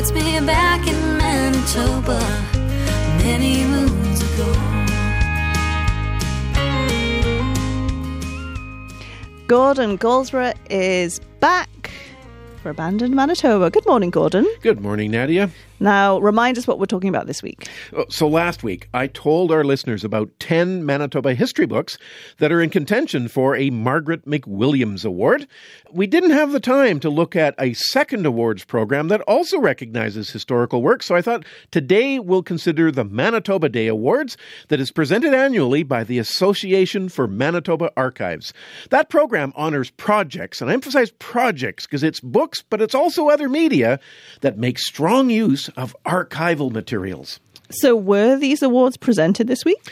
puts me back in Manitoba many moons ago. Gordon Goldsborough is back for Abandoned Manitoba. Good morning, Gordon. Good morning, Nadia. Now, remind us what we're talking about this week. So last week, I told our listeners about 10 Manitoba history books that are in contention for a Margaret McWilliams Award. We didn't have the time to look at a second awards program that also recognizes historical work, so I thought today we'll consider the Manitoba Day Awards that is presented annually by the Association for Manitoba Archives. That program honors projects, and I emphasize projects because it's books, but it's also other media that make strong use of archival materials. So were these awards presented this week?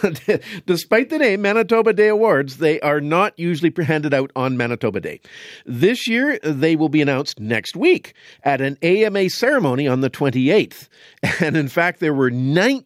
Despite the name Manitoba Day Awards, they are not usually handed out on Manitoba Day. This year, they will be announced next week at an AMA ceremony on the 28th. And in fact, there were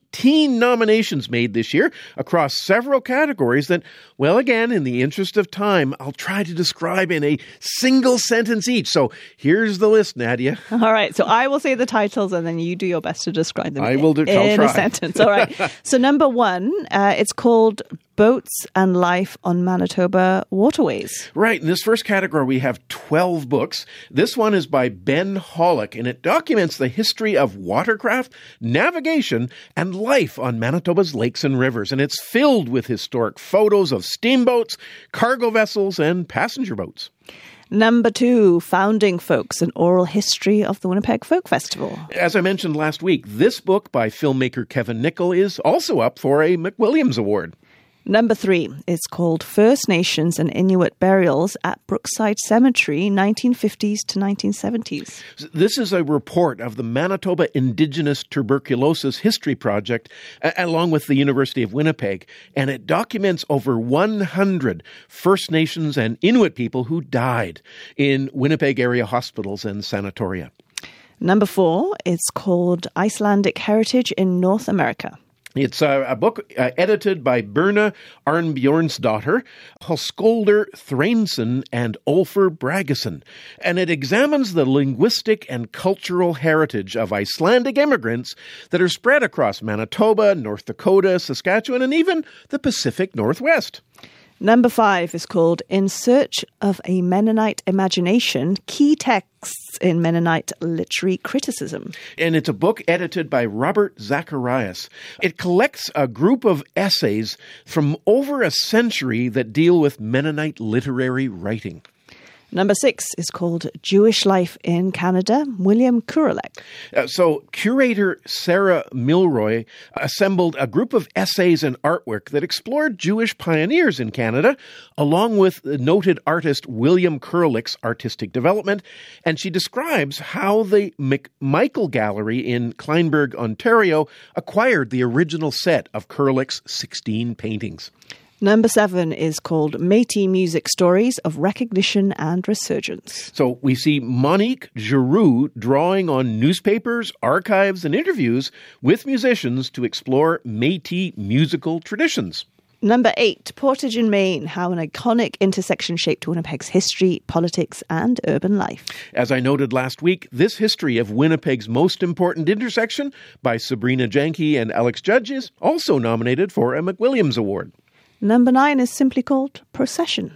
19 nominations made this year across several categories that, well, again, in the interest of time, I'll try to describe in a single sentence each. So here's the list, Nadia. All right. So I will say the titles and then you do your best to describe them. I will do. In a sentence. All right. So number one, it's called Boats and Life on Manitoba Waterways. Right. In this first category, we have 12 books. This one is by Ben Hollick, and it documents the history of watercraft, navigation, and life on Manitoba's lakes and rivers. And it's filled with historic photos of steamboats, cargo vessels, and passenger boats. Number two, Founding Folks, an oral history of the Winnipeg Folk Festival. As I mentioned last week, this book by filmmaker Kevin Nicol is also up for a McWilliams Award. Number three is called First Nations and Inuit Burials at Brookside Cemetery, 1950s to 1970s. This is a report of the Manitoba Indigenous Tuberculosis History Project, along with the University of Winnipeg, and it documents over 100 First Nations and Inuit people who died in Winnipeg area hospitals and sanatoria. Number four is called Icelandic Heritage in North America. It's a book edited by Birna Arnbjornsdottir, Höskuldur Thrainson, and Olfur Bragason. And it examines the linguistic and cultural heritage of Icelandic immigrants that are spread across Manitoba, North Dakota, Saskatchewan, and even the Pacific Northwest. Number five is called In Search of a Mennonite Imagination, Key Texts in Mennonite Literary Criticism. And it's a book edited by Robert Zacharias. It collects a group of essays from over a century that deal with Mennonite literary writing. Number six is called Jewish Life in Canada, William Kurelek. So curator Sarah Milroy assembled a group of essays and artwork that explored Jewish pioneers in Canada, along with the noted artist William Kurelek's artistic development. And she describes how the McMichael Gallery in Kleinburg, Ontario, acquired the original set of Kurelek's 16 paintings. Number seven is called Métis Music Stories of Recognition and Resurgence. So we see Monique Giroux drawing on newspapers, archives, and interviews with musicians to explore Métis musical traditions. Number eight, Portage in Maine, how an iconic intersection shaped Winnipeg's history, politics, and urban life. As I noted last week, this history of Winnipeg's most important intersection by Sabrina Janke and Alex Judge is also nominated for a McWilliams Award. Number nine is simply called Procession.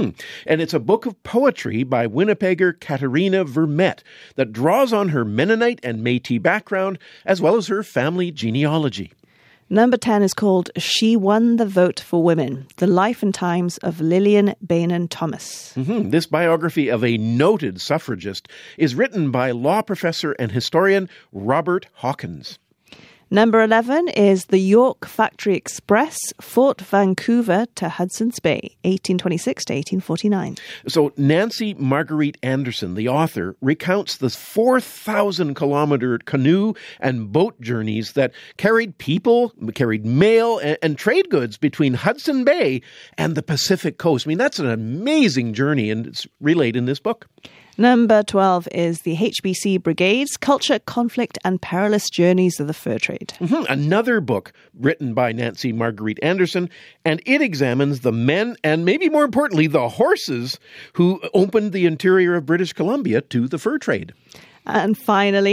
And it's a book of poetry by Winnipegger Katarina Vermette that draws on her Mennonite and Métis background, as well as her family genealogy. Number 10 is called She Won the Vote for Women, the life and times of Lillian Bainan Thomas. This biography of a noted suffragist is written by law professor and historian Robert Hawkins. Number 11 is The York Factory Express, Fort Vancouver to Hudson's Bay, 1826 to 1849. So Nancy Marguerite Anderson, the author, recounts the 4,000-kilometer canoe and boat journeys that carried people, carried mail, and trade goods between Hudson Bay and the Pacific coast. I mean, that's an amazing journey, and it's relayed in this book. Number 12 is the HBC Brigades, Culture, Conflict and Perilous Journeys of the Fur Trade. Another book written by Nancy Marguerite Anderson, and it examines the men and maybe more importantly, the horses who opened the interior of British Columbia to the fur trade. And finally,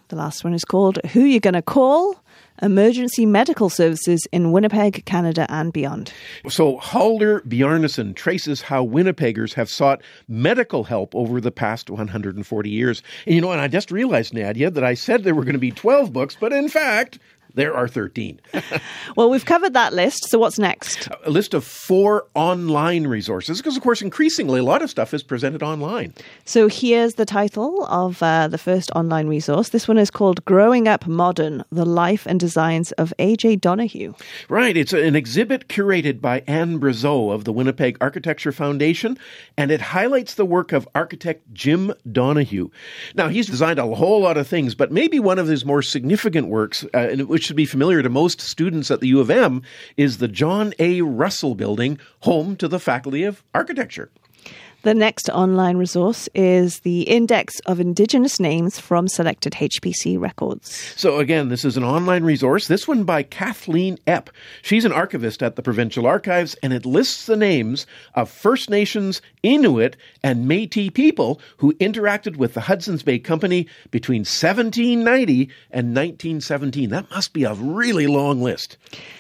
The last one is called Who You Gonna Call? Emergency Medical Services in Winnipeg, Canada and Beyond. So Halder Bjarnason traces how Winnipeggers have sought medical help over the past 140 years. And and I just realized, Nadia, that I said there were going to be 12 books, but in fact, there are 13. Well, we've covered that list, so what's next? A list of 4 online resources, because, of course, increasingly, a lot of stuff is presented online. So here's the title of the first online resource. This one is called Growing Up Modern, The Life and Designs of A.J. Donahue. Right. It's an exhibit curated by Anne Brazeau of the Winnipeg Architecture Foundation, and it highlights the work of architect Jim Donahue. Now, he's designed a whole lot of things, but maybe one of his more significant works, which should be familiar to most students at the U of M, is the John A. Russell Building, home to the Faculty of Architecture. The next online resource is the Index of Indigenous Names from selected HPC records. So again, this is an online resource, this one by Kathleen Epp. She's an archivist at the Provincial Archives, and it lists the names of First Nations, Inuit, and Métis people who interacted with the Hudson's Bay Company between 1790 and 1917. That must be a really long list.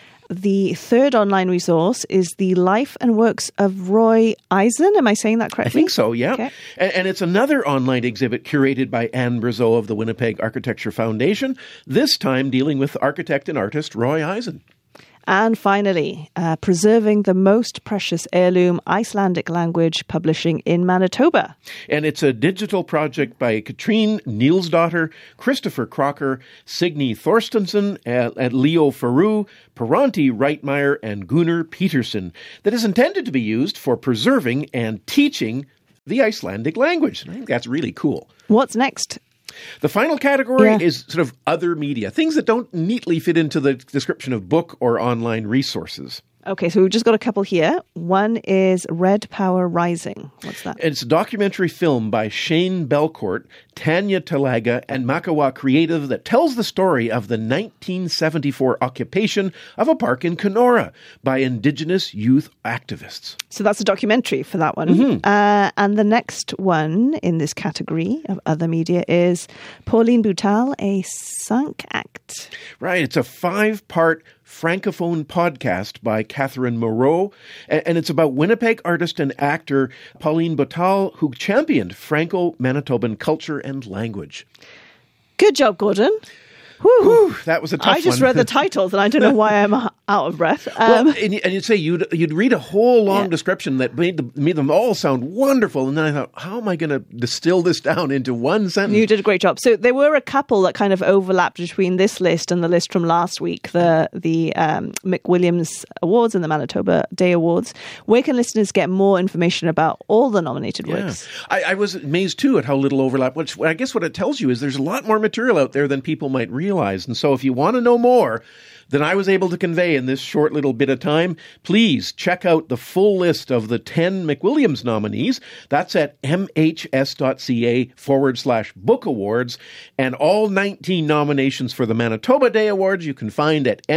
The third online resource is the life and works of Roy Eisen. Am I saying that correctly? I think so, yeah. Okay. And it's another online exhibit curated by Anne Brazeau of the Winnipeg Architecture Foundation, this time dealing with architect and artist Roy Eisen. And finally, Preserving the Most Precious Heirloom Icelandic Language Publishing in Manitoba. And it's a digital project by Katrine Nielsdottir, Christopher Crocker, Signe Thorstensen, and Leo Faru, Paranti Reitmeyer, and Gunnar Peterson that is intended to be used for preserving and teaching the Icelandic language. I think that's really cool. What's next? The final category is sort of other media, things that don't neatly fit into the description of book or online resources. Okay, so we've just got a couple here. One is Red Power Rising. What's that? It's a documentary film by Shane Belcourt, Tanya Talaga, and Makawa Creative that tells the story of the 1974 occupation of a park in Kenora by Indigenous youth activists. So that's a documentary for that one. Mm-hmm. And the next one in this category of other media is Pauline Boutal, A Sunk Act. Right, it's a 5-part Francophone podcast by Catherine Moreau, and it's about Winnipeg artist and actor Pauline Boutal, who championed Franco-Manitoban culture and language. Good job, Gordon. Whew, that was a tough one. I just read the titles and I don't know why I'm out of breath. Well, and you'd say you'd read a whole long description that made them all sound wonderful, and then I thought, how am I going to distill this down into one sentence? You did a great job. So there were a couple that kind of overlapped between this list and the list from last week, the McWilliams Awards and the Manitoba Day Awards. Where can listeners get more information about all the nominated works? I was amazed too at how little overlap, which I guess what it tells you is there's a lot more material out there than people might realize. And so if you want to know more than I was able to convey in this short little bit of time, please check out the full list of the 10 McWilliams nominees. That's at mhs.ca/book awards. And all 19 nominations for the Manitoba Day Awards you can find at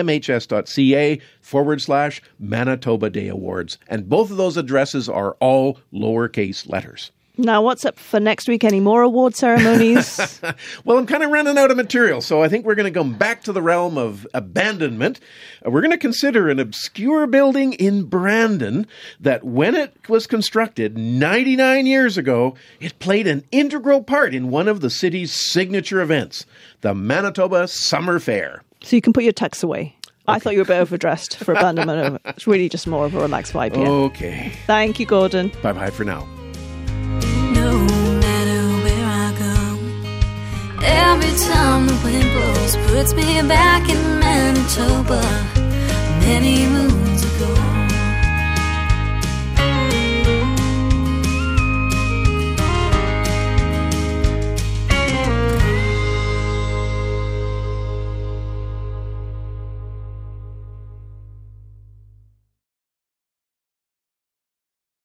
mhs.ca/Manitoba Day Awards. And both of those addresses are all lowercase letters. Now, what's up for next week? Any more award ceremonies? Well, I'm kind of running out of material, so I think we're going to go back to the realm of abandonment. We're going to consider an obscure building in Brandon that, when it was constructed 99 years ago, it played an integral part in one of the city's signature events, the Manitoba Summer Fair. So you can put your tux away. Okay. I thought you were a bit overdressed for abandonment. It's really just more of a relaxed vibe here. Okay. Thank you, Gordon. Bye-bye for now. No matter where I go, every time the wind blows puts me back in Manitoba. Many moons